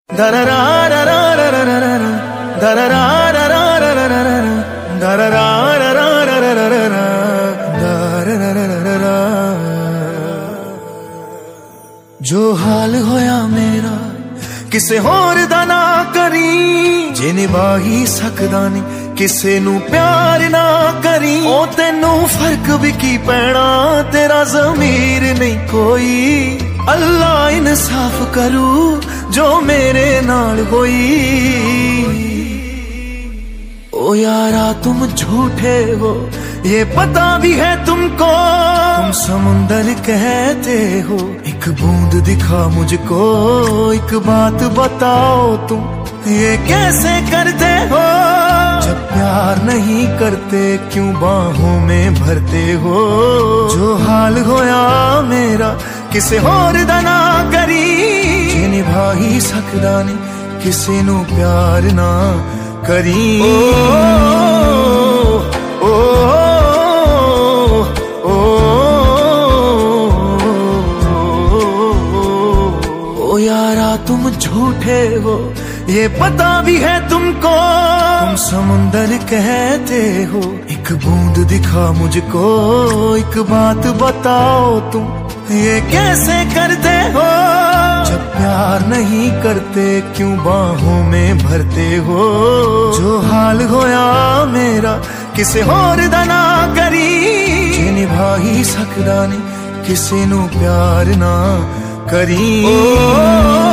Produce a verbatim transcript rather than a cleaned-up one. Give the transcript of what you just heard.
जो हाल होया मेरा किसे होर दा ना करी, जे निभाही सकदा नहीं किसे नू प्यार ना करी। ओ तेनू फर्क भी की पैना, तेरा ज़मीर नहीं कोई। अल्लाह इंसाफ करू जो मेरे नाल होई। ओ यारा तुम झूठे हो ये पता भी है तुमको, तुम समुंदर कहते हो एक बूंद दिखा मुझको। एक बात बताओ तुम ये कैसे करते हो, जब प्यार नहीं करते क्यों बाहों में भरते हो। जो हाल होया मेरा किसे होर दा ना करी, जे निभा ही सकदा नहीं किसे नू प्यार ना करी। ओ, ओ, ओ, ओ यारा तुम झूठे हो ये पता भी है तुमको, तुम समुंदर कहते हो एक बूंद दिखा मुझको। एक बात बताओ तुम ये कैसे करते हो, जब प्यार नहीं करते क्यों बाहों में भरते हो। जो हाल होया मेरा किसे होर दा ना करी, जे निभा ही सकदा नहीं किसे नू प्यार ना करी। ओ,